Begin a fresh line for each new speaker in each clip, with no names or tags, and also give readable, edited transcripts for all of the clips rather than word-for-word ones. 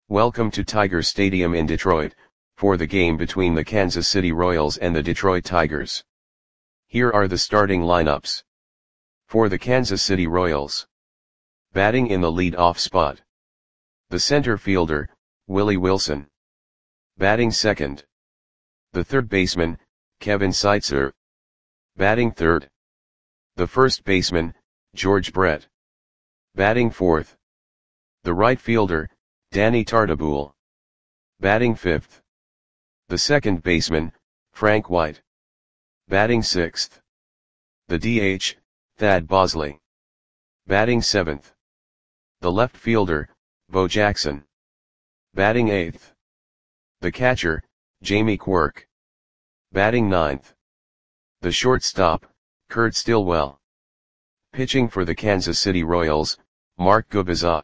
Welcome to Tiger Stadium in Detroit, for the game between the Kansas City Royals and the Detroit Tigers. Here are the starting lineups. For the Kansas City Royals. Batting in the lead-off spot. The center fielder, Willie Wilson. Batting second. The third baseman, Kevin Seitzer. Batting third. The first baseman, George Brett. Batting fourth. The right fielder, Danny Tartabull. Batting fifth. The second baseman, Frank White. Batting sixth. The DH, Thad Bosley. Batting seventh. The left fielder, Bo Jackson. Batting eighth. The catcher, Jamie Quirk. Batting ninth. The shortstop, Kurt Stillwell. Pitching for the Kansas City Royals, Mark Gubicza.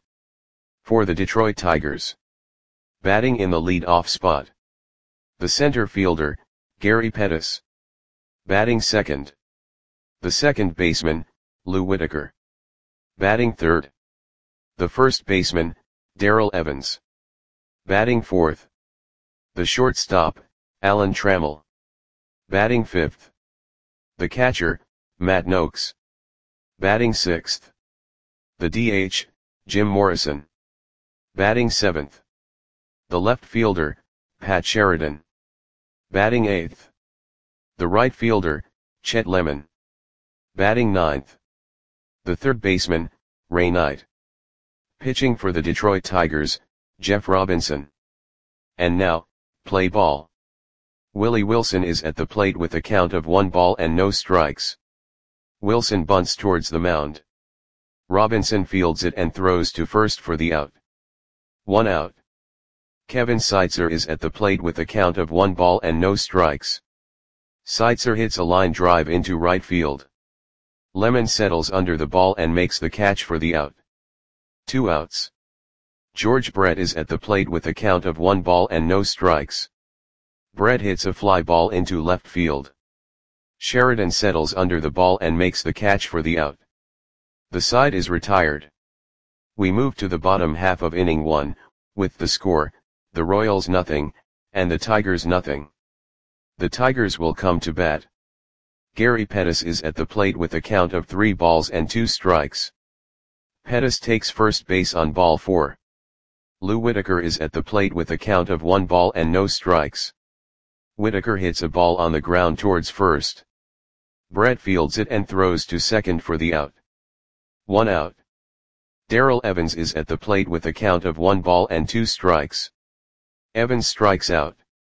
For the Detroit Tigers. Batting in the lead-off spot. The center fielder, Gary Pettis. Batting second. The second baseman, Lou Whitaker. Batting third. The first baseman, Darrell Evans. Batting fourth. The shortstop, Alan Trammell. Batting fifth. The catcher, Matt Nokes. Batting sixth. The DH, Jim Morrison. Batting seventh. The left fielder, Pat Sheridan. Batting eighth. The right fielder, Chet Lemon. Batting ninth. The third baseman, Ray Knight. Pitching for the Detroit Tigers, Jeff Robinson. And now, play ball. Willie Wilson is at the plate with a count of 1 ball and no strikes. Wilson bunts towards the mound. Robinson fields it and throws to first for the out. 1 out. Kevin Seitzer is at the plate with a count of 1 ball and no strikes. Seitzer hits a line drive into right field. Lemon settles under the ball and makes the catch for the out. 2 outs. George Brett is at the plate with a count of 1 ball and no strikes. Brett hits a fly ball into left field. Sheridan settles under the ball and makes the catch for the out. The side is retired. We move to the bottom half of inning 1, with the score, the Royals nothing, and the Tigers nothing. The Tigers will come to bat. Gary Pettis is at the plate with a count of 3 balls and 2 strikes. Pettis takes first base on ball 4. Lou Whitaker is at the plate with a count of 1 ball and no strikes. Whitaker hits a ball on the ground towards first. Brett fields it and throws to second for the out. 1 out. Darrell Evans is at the plate with a count of 1 ball and 2 strikes. Evans strikes out.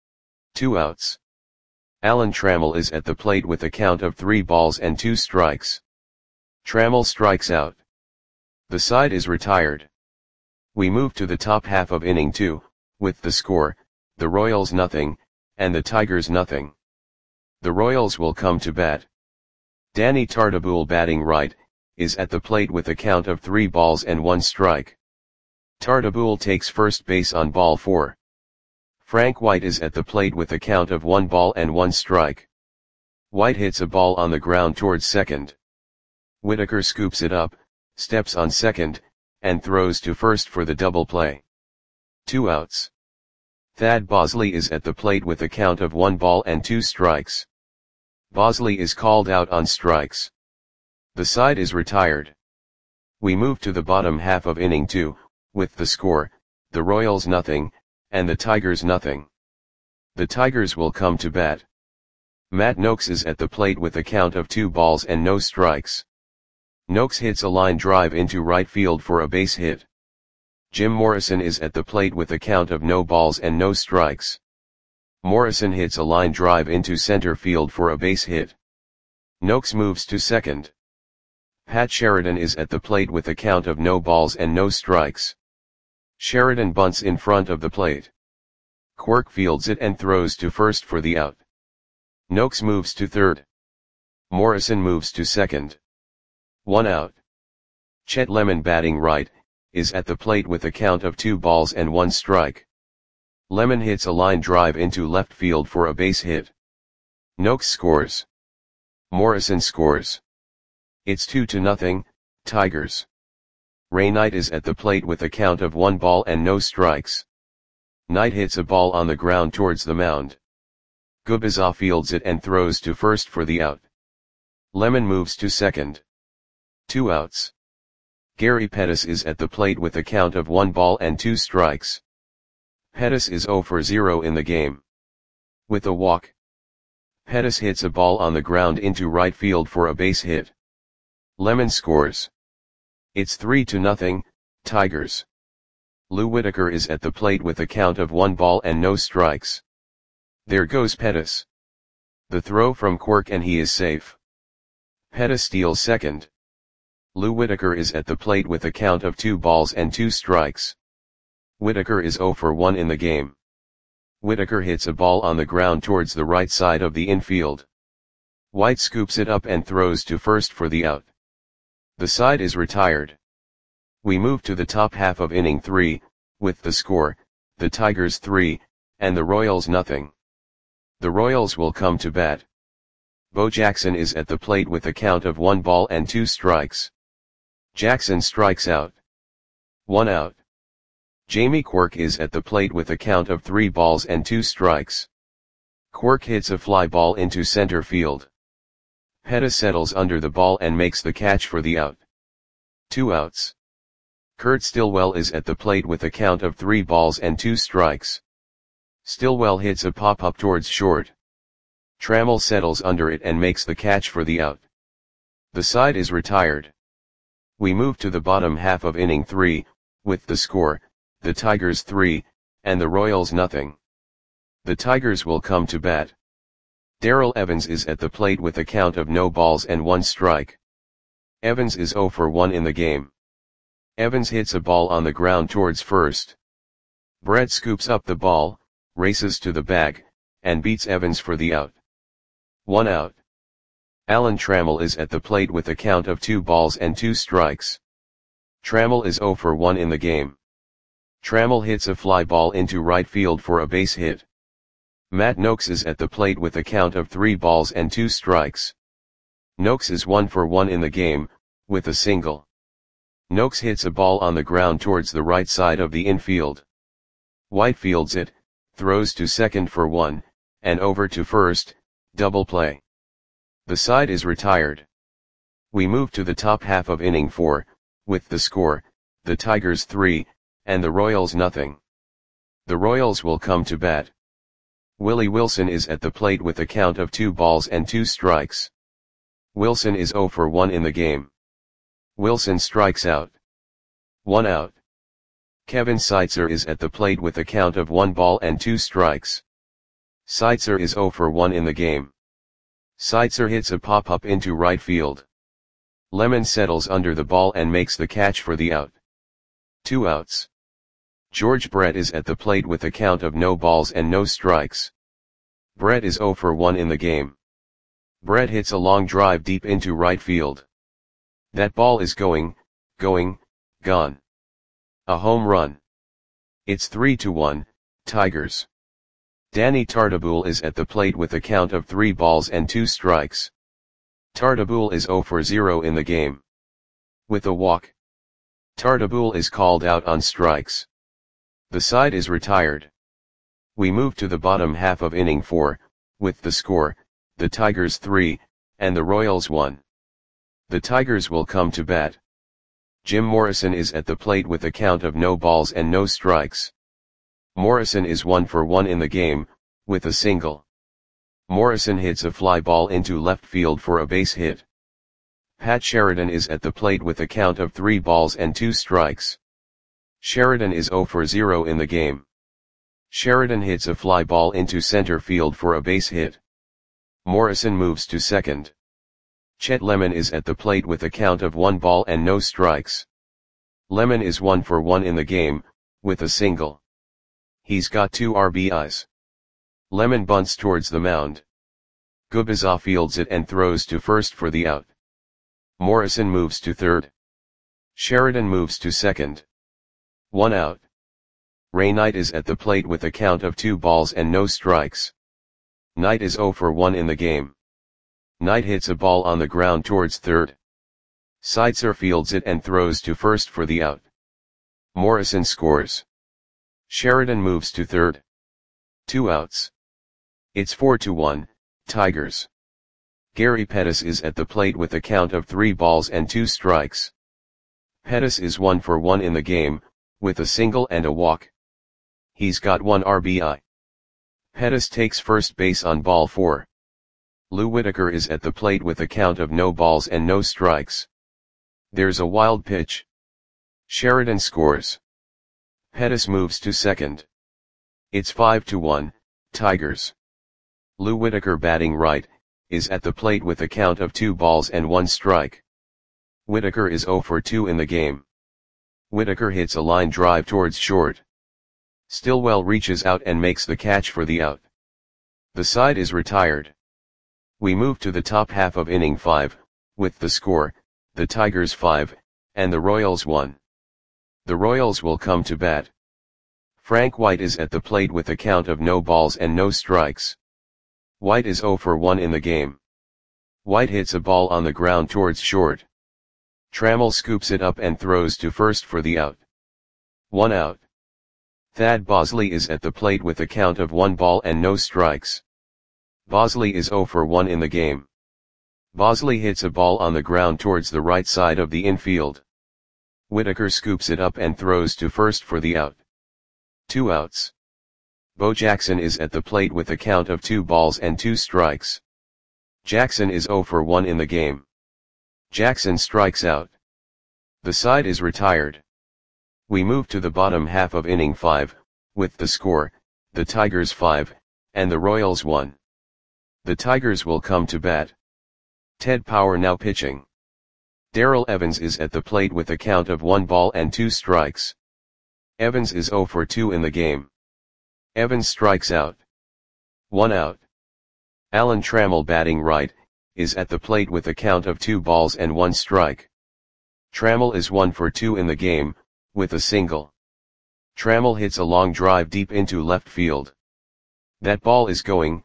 2 outs. Alan Trammell is at the plate with a count of 3 balls and 2 strikes. Trammell strikes out. The side is retired. We move to the top half of inning 2, with the score, the Royals nothing, and the Tigers nothing. The Royals will come to bat. Danny Tartabull, batting right, is at the plate with a count of 3 balls and 1 strike. Tartabull takes first base on ball 4. Frank White is at the plate with a count of 1 ball and 1 strike. White hits a ball on the ground towards second. Whitaker scoops it up, steps on second, and throws to first for the double play. 2 outs. Thad Bosley is at the plate with a count of 1 ball and 2 strikes. Bosley is called out on strikes. The side is retired. We move to the bottom half of inning 2, with the score, the Royals nothing, and the Tigers nothing. The Tigers will come to bat. Matt Nokes is at the plate with a count of 2 balls and no strikes. Nokes hits a line drive into right field for a base hit. Jim Morrison is at the plate with a count of no balls and no strikes. Morrison hits a line drive into center field for a base hit. Nokes moves to second. Pat Sheridan is at the plate with a count of no balls and no strikes. Sheridan bunts in front of the plate. Quirk fields it and throws to first for the out. Nokes moves to third. Morrison moves to second. 1 out. Chet Lemon, batting right, is at the plate with a count of 2 balls and 1 strike. Lemon hits a line drive into left field for a base hit. Nokes scores. Morrison scores. It's 2-0, Tigers. Ray Knight is at the plate with a count of 1 ball and no strikes. Knight hits a ball on the ground towards the mound. Gubizah fields it and throws to first for the out. Lemon moves to second. 2 outs. Gary Pettis is at the plate with a count of 1 ball and 2 strikes. Pettis is 0 for 0 in the game. With a walk, Pettis hits a ball on the ground into right field for a base hit. Lemon scores. It's 3-0, Tigers. Lou Whitaker is at the plate with a count of 1 ball and no strikes. There goes Pettis. The throw from Quirk and he is safe. Pettis steals second. Lou Whitaker is at the plate with a count of 2 balls and 2 strikes. Whitaker is 0 for 1 in the game. Whitaker hits a ball on the ground towards the right side of the infield. White scoops it up and throws to first for the out. The side is retired. We move to the top half of inning 3, with the score, the Tigers 3, and the Royals nothing. The Royals will come to bat. Bo Jackson is at the plate with a count of 1 ball and 2 strikes. Jackson strikes out. 1 out. Jamie Quirk is at the plate with a count of 3 balls and 2 strikes. Quirk hits a fly ball into center field. Pettis settles under the ball and makes the catch for the out. 2 outs. Kurt Stillwell is at the plate with a count of 3 balls and 2 strikes. Stillwell hits a pop-up towards short. Trammell settles under it and makes the catch for the out. The side is retired. We move to the bottom half of inning 3, with the score, the Tigers 3, and the Royals nothing. The Tigers will come to bat. Darrell Evans is at the plate with a count of no balls and 1 strike. Evans is 0 for 1 in the game. Evans hits a ball on the ground towards first. Brett scoops up the ball, races to the bag, and beats Evans for the out. 1 out. Alan Trammell is at the plate with a count of 2 balls and 2 strikes. Trammell is 0 for 1 in the game. Trammell hits a fly ball into right field for a base hit. Matt Noakes is at the plate with a count of 3 balls and 2 strikes. Noakes is 1 for 1 in the game, with a single. Noakes hits a ball on the ground towards the right side of the infield. White fields it, throws to second for 1, and over to first, double play. The side is retired. We move to the top half of inning 4, with the score, the Tigers 3, and the Royals nothing. The Royals will come to bat. Willie Wilson is at the plate with a count of 2 balls and 2 strikes. Wilson is 0 for 1 in the game. Wilson strikes out. 1 out. Kevin Seitzer is at the plate with a count of 1 ball and 2 strikes. Seitzer is 0 for 1 in the game. Seitzer hits a pop-up into right field. Lemon settles under the ball and makes the catch for the out. 2 outs. George Brett is at the plate with a count of no balls and no strikes. Brett is 0 for 1 in the game. Brett hits a long drive deep into right field. That ball is gone. A home run. It's 3-1, Tigers. Danny Tartabull is at the plate with a count of 3 balls and 2 strikes. Tartabull is 0 for 0 in the game. With a walk, Tartabull is called out on strikes. The side is retired. We move to the bottom half of inning 4, with the score, the Tigers 3, and the Royals 1. The Tigers will come to bat. Jim Morrison is at the plate with a count of no balls and no strikes. Morrison is 1 for 1 in the game, with a single. Morrison hits a fly ball into left field for a base hit. Pat Sheridan is at the plate with a count of 3 balls and 2 strikes. Sheridan is 0 for 0 in the game. Sheridan hits a fly ball into center field for a base hit. Morrison moves to second. Chet Lemon is at the plate with a count of 1 ball and no strikes. Lemon is 1 for 1 in the game, with a single. He's got 2 RBIs. Lemon bunts towards the mound. Gubizah fields it and throws to first for the out. Morrison moves to third. Sheridan moves to second. 1 out. Ray Knight is at the plate with a count of 2 balls and no strikes. Knight is 0 for 1 in the game. Knight hits a ball on the ground towards third. Seitzer fields it and throws to first for the out. Morrison scores. Sheridan moves to third. 2 outs. It's 4-1, Tigers. Gary Pettis is at the plate with a count of 3 balls and 2 strikes. Pettis is 1 for 1 in the game, with a single and a walk. He's got 1 RBI. Pettis takes first base on ball 4. Lou Whitaker is at the plate with a count of no balls and no strikes. There's a wild pitch. Sheridan scores. Pettis moves to second. It's 5-1, Tigers. Lou Whitaker, batting right, is at the plate with a count of 2 balls and 1 strike. Whitaker is 0 for 2 in the game. Whitaker hits a line drive towards short. Stillwell reaches out and makes the catch for the out. The side is retired. We move to the top half of inning 5, with the score, the Tigers 5, and the Royals 1. The Royals will come to bat. Frank White is at the plate with a count of no balls and no strikes. White is 0 for 1 in the game. White hits a ball on the ground towards short. Trammell scoops it up and throws to first for the out. 1 out. Thad Bosley is at the plate with a count of 1 ball and no strikes. Bosley is 0 for 1 in the game. Bosley hits a ball on the ground towards the right side of the infield. Whitaker scoops it up and throws to first for the out. 2 outs. Bo Jackson is at the plate with a count of 2 balls and 2 strikes. Jackson is 0 for 1 in the game. Jackson strikes out. The side is retired. We move to the bottom half of inning 5, with the score, the Tigers 5, and the Royals 1. The Tigers will come to bat. Ted Power now pitching. Darrell Evans is at the plate with a count of 1 ball and 2 strikes. Evans is 0 for 2 in the game. Evans strikes out. 1 out. Alan Trammell, batting right, is at the plate with a count of 2 balls and 1 strike. Trammell is 1 for 2 in the game, with a single. Trammell hits a long drive deep into left field. That ball is going,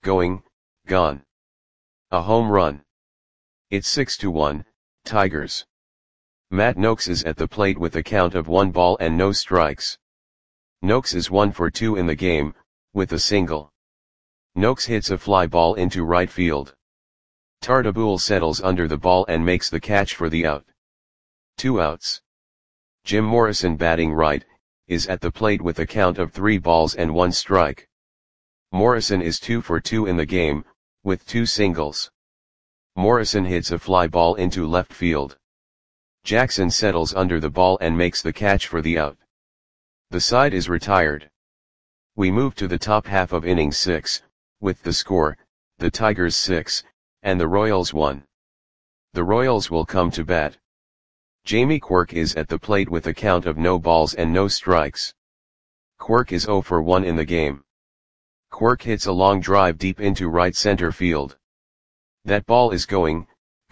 gone. A home run. It's 6-1, Tigers. Matt Noakes is at the plate with a count of 1 ball and no strikes. Noakes is 1 for 2 in the game, with a single. Noakes hits a fly ball into right field. Tartabull settles under the ball and makes the catch for the out. 2 outs. Jim Morrison, batting right, is at the plate with a count of 3 balls and 1 strike. Morrison is 2 for 2 in the game, with 2 singles. Morrison hits a fly ball into left field. Jackson settles under the ball and makes the catch for the out. The side is retired. We move to the top half of inning 6, with the score, the Tigers 6, and the Royals 1. The Royals will come to bat. Jamie Quirk is at the plate with a count of no balls and no strikes. Quirk is 0 for 1 in the game. Quirk hits a long drive deep into right center field. That ball is going,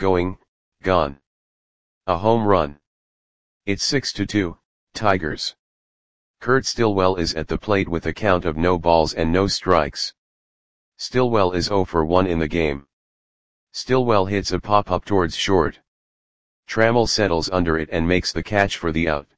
gone. A home run. It's 6-2, Tigers. Kurt Stillwell is at the plate with a count of no balls and no strikes. Stillwell is 0 for 1 in the game. Stillwell hits a pop-up towards short. Trammell settles under it and makes the catch for the out.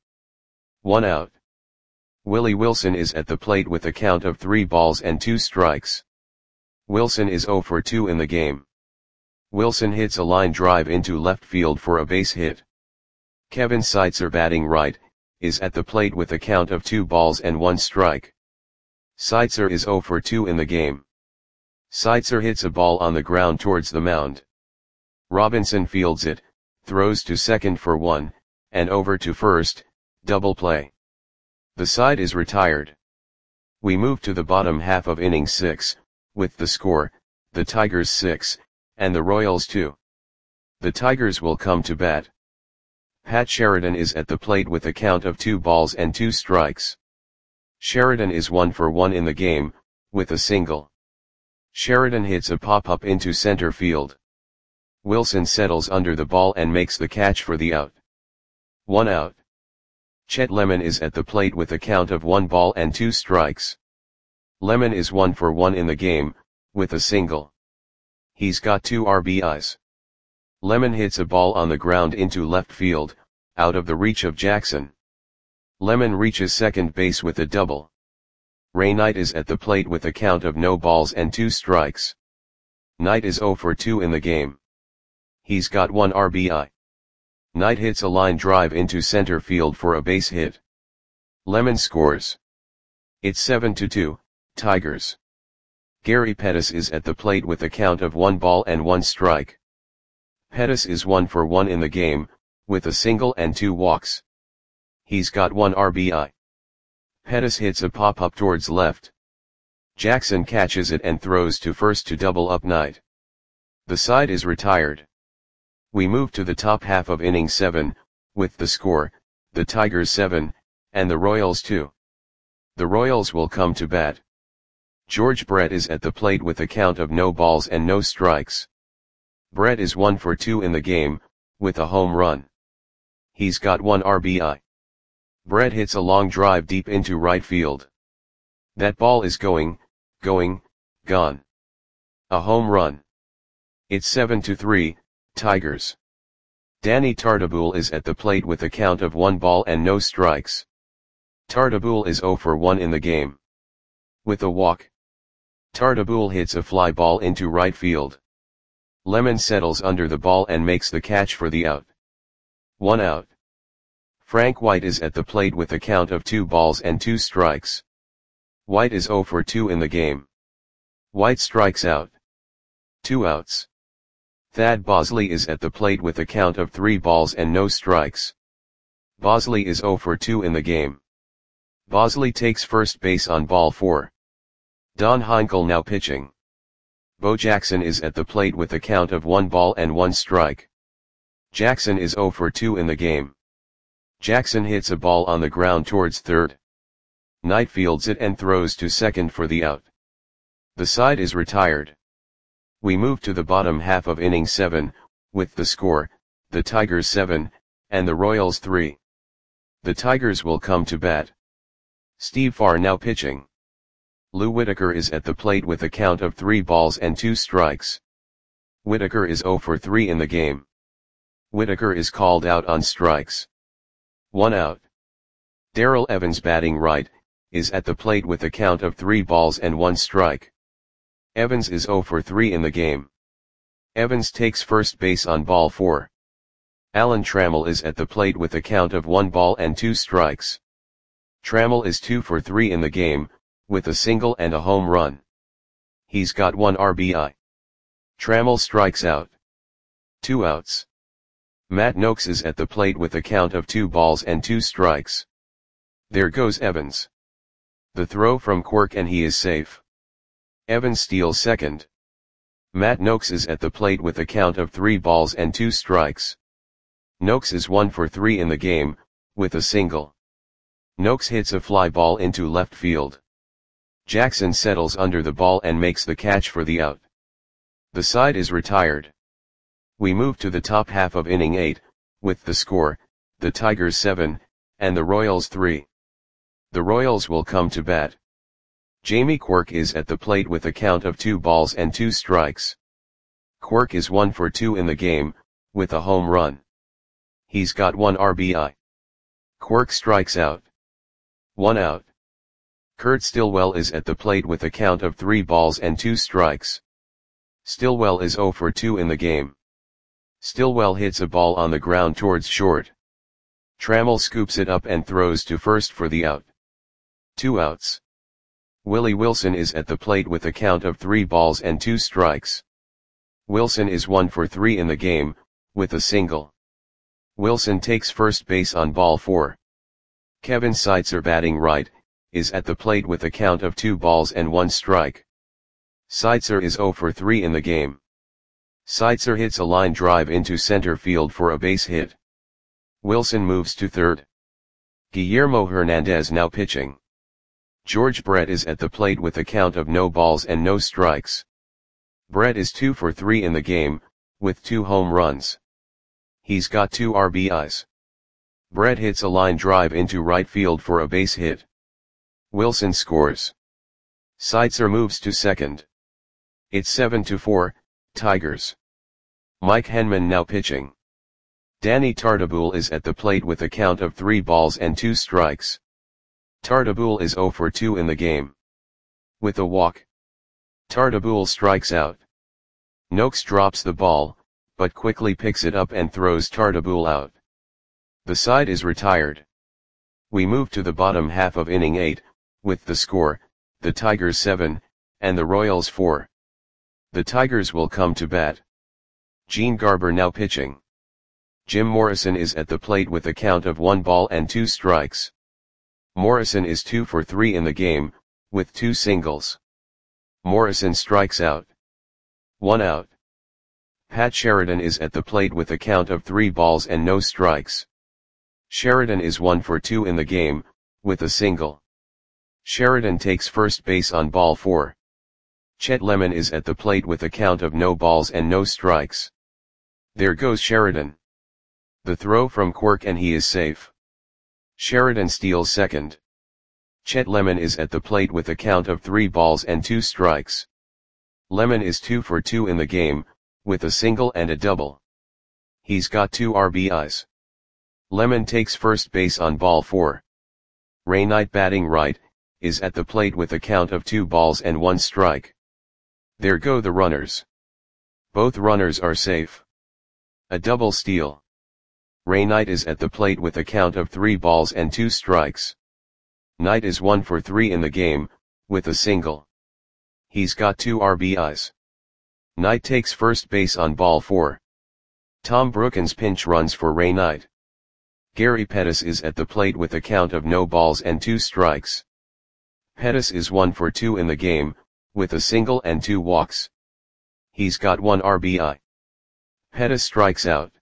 1 out. Willie Wilson is at the plate with a count of 3 balls and 2 strikes. Wilson is 0 for 2 in the game. Wilson hits a line drive into left field for a base hit. Kevin Seitzer, batting right, is at the plate with a count of 2 balls and 1 strike. Seitzer is 0 for 2 in the game. Seitzer hits a ball on the ground towards the mound. Robinson fields it, throws to second for 1, and over to first, double play. The side is retired. We move to the bottom half of inning 6, with the score, the Tigers 6, and the Royals 2. The Tigers will come to bat. Pat Sheridan is at the plate with a count of 2 balls and 2 strikes. Sheridan is 1 for 1 in the game, with a single. Sheridan hits a pop-up into center field. Wilson settles under the ball and makes the catch for the out. 1 out. Chet Lemon is at the plate with a count of 1 ball and 2 strikes. Lemon is 1 for 1 in the game, with a single. He's got 2 RBIs. Lemon hits a ball on the ground into left field, out of the reach of Jackson. Lemon reaches second base with a double. Ray Knight is at the plate with a count of no balls and 2 strikes. Knight is 0 for 2 in the game. He's got 1 RBI. Knight hits a line drive into center field for a base hit. Lemon scores. It's 7-2, Tigers. Gary Pettis is at the plate with a count of 1 ball and 1 strike. Pettis is 1 for 1 in the game, with a single and 2 walks. He's got 1 RBI. Pettis hits a pop-up towards left. Jackson catches it and throws to first to double up Knight. The side is retired. We move to the top half of inning 7, with the score, the Tigers 7, and the Royals 2. The Royals will come to bat. George Brett is at the plate with a count of no balls and no strikes. Brett is 1 for 2 in the game, with a home run. He's got 1 RBI. Brett hits a long drive deep into right field. That ball is gone. A home run. It's 7-3, Tigers. Danny Tartabull is at the plate with a count of 1 ball and no strikes. Tartabull is 0 for 1 in the game. With a walk. Tartabull hits a fly ball into right field. Lemon settles under the ball and makes the catch for the out. 1 out. Frank White is at the plate with a count of 2 balls and 2 strikes. White is 0 for 2 in the game. White strikes out. 2 outs. Thad Bosley is at the plate with a count of 3 balls and no strikes. Bosley is 0 for 2 in the game. Bosley takes first base on ball 4. Don Heinkel now pitching. Bo Jackson is at the plate with a count of 1 ball and 1 strike. Jackson is 0 for 2 in the game. Jackson hits a ball on the ground towards third. Knight fields it and throws to second for the out. The side is retired. We move to the bottom half of inning 7, with the score, the Tigers 7, and the Royals 3. The Tigers will come to bat. Steve Farr now pitching. Lou Whitaker is at the plate with a count of 3 balls and 2 strikes. Whitaker is 0 for 3 in the game. Whitaker is called out on strikes. 1 out. Darrell Evans batting right, is at the plate with a count of 3 balls and 1 strike. Evans is 0 for 3 in the game. Evans takes first base on ball 4. Alan Trammell is at the plate with a count of 1 ball and 2 strikes. Trammell is 2 for 3 in the game, with a single and a home run. He's got 1 RBI. Trammell strikes out. 2 outs. Matt Noakes is at the plate with a count of 2 balls and 2 strikes. There goes Evans. The throw from Quirk and he is safe. Evans steals second. Matt Noakes is at the plate with a count of 3 balls and 2 strikes. Noakes is 1 for 3 in the game, with a single. Noakes hits a fly ball into left field. Jackson settles under the ball and makes the catch for the out. The side is retired. We move to the top half of inning 8, with the score, the Tigers 7, and the Royals 3. The Royals will come to bat. Jamie Quirk is at the plate with a count of 2 balls and 2 strikes. Quirk is 1 for 2 in the game, with a home run. He's got 1 RBI. Quirk strikes out. 1 out. Kurt Stillwell is at the plate with a count of 3 balls and 2 strikes. Stillwell is 0 for 2 in the game. Stillwell hits a ball on the ground towards short. Trammell scoops it up and throws to first for the out. 2 outs. Willie Wilson is at the plate with a count of 3 balls and 2 strikes. Wilson is 1 for 3 in the game, with a single. Wilson takes first base on ball 4. Kevin Seitzer batting right, is at the plate with a count of 2 balls and 1 strike. Seitzer is 0 for 3 in the game. Seitzer hits a line drive into center field for a base hit. Wilson moves to third. Guillermo Hernandez now pitching. George Brett is at the plate with a count of no balls and no strikes. Brett is 2 for 3 in the game, with 2 home runs. He's got 2 RBIs. Brett hits a line drive into right field for a base hit. Wilson scores. Seitzer moves to second. It's 7-4, Tigers. Mike Henman now pitching. Danny Tartabull is at the plate with a count of 3 balls and 2 strikes. Tartabull is 0 for 2 in the game. With a walk, Tartabull strikes out. Noakes drops the ball, but quickly picks it up and throws Tartabull out. The side is retired. We move to the bottom half of inning 8, with the score, the Tigers 7, and the Royals 4. The Tigers will come to bat. Gene Garber now pitching. Jim Morrison is at the plate with a count of 1 ball and 2 strikes. Morrison is 2 for 3 in the game, with 2 singles. Morrison strikes out. 1 out. Pat Sheridan is at the plate with a count of 3 balls and no strikes. Sheridan is 1 for 2 in the game, with a single. Sheridan takes first base on ball 4. Chet Lemon is at the plate with a count of no balls and no strikes. There goes Sheridan. The throw from Quirk and he is safe. Sheridan steals second. Chet Lemon is at the plate with a count of 3 balls and 2 strikes. Lemon is 2 for 2 in the game, with a single and a double. He's got 2 RBIs. Lemon takes first base on ball 4. Ray Knight batting right, is at the plate with a count of 2 balls and 1 strike. There go the runners. Both runners are safe. A double steal. Ray Knight is at the plate with a count of 3 balls and 2 strikes. Knight is 1 for 3 in the game, with a single. He's got 2 RBIs. Knight takes first base on ball 4. Tom Brookens pinch runs for Ray Knight. Gary Pettis is at the plate with a count of no balls and 2 strikes. Pettis is 1 for 2 in the game, with a single and 2 walks. He's got 1 RBI. Pettis strikes out.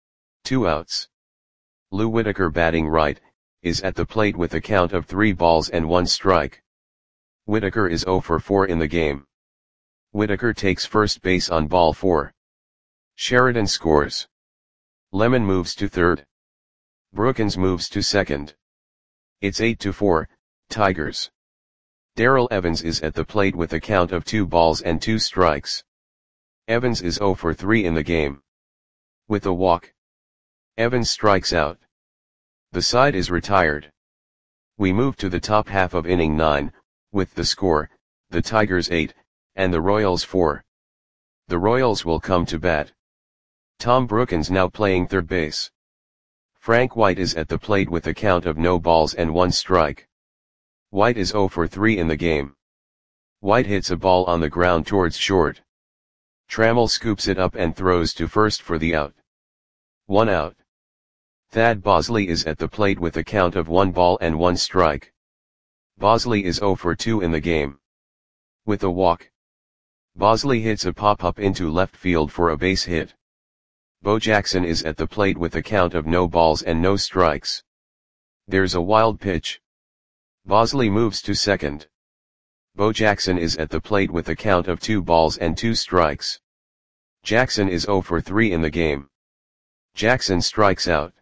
2 outs. Lou Whitaker batting right, is at the plate with a count of 3 balls and 1 strike. Whitaker is 0 for 4 in the game. Whitaker takes first base on ball 4. Sheridan scores. Lemon moves to third. Brookens moves to second. It's 8-4, Tigers. Darrell Evans is at the plate with a count of 2 balls and 2 strikes. Evans is 0 for 3 in the game. With a walk, Evans strikes out. The side is retired. We move to the top half of inning 9, with the score, the Tigers 8, and the Royals 4. The Royals will come to bat. Tom Brookens now playing third base. Frank White is at the plate with a count of no balls and 1 strike. White is 0 for 3 in the game. White hits a ball on the ground towards short. Trammell scoops it up and throws to first for the out. 1 out. Thad Bosley is at the plate with a count of 1 ball and 1 strike. Bosley is 0 for 2 in the game. With a walk, Bosley hits a pop-up into left field for a base hit. Bo Jackson is at the plate with a count of no balls and no strikes. There's a wild pitch. Bosley moves to second. Bo Jackson is at the plate with a count of 2 balls and 2 strikes. Jackson is 0 for 3 in the game. Jackson strikes out.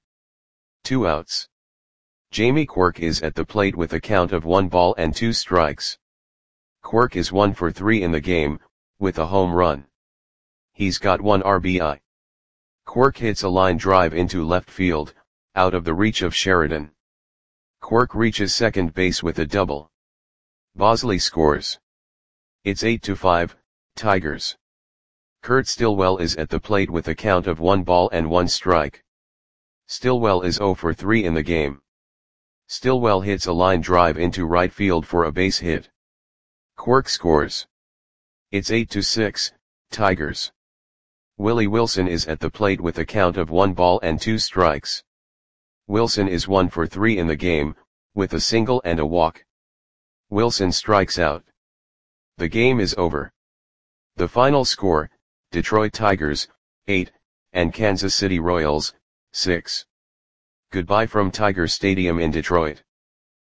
2 outs. Jamie Quirk is at the plate with a count of 1 ball and 2 strikes. Quirk is 1 for 3 in the game, with a home run. He's got 1 RBI. Quirk hits a line drive into left field, out of the reach of Sheridan. Quirk reaches second base with a double. Bosley scores. It's 8-5, Tigers. Kurt Stillwell is at the plate with a count of 1 ball and 1 strike. Stillwell is 0 for 3 in the game. Stillwell hits a line drive into right field for a base hit. Quirk scores. It's 8-6, Tigers. Willie Wilson is at the plate with a count of 1 ball and 2 strikes. Wilson is 1 for 3 in the game, with a single and a walk. Wilson strikes out. The game is over. The final score, Detroit Tigers, 8, and Kansas City Royals, 6. Goodbye from Tiger Stadium in Detroit.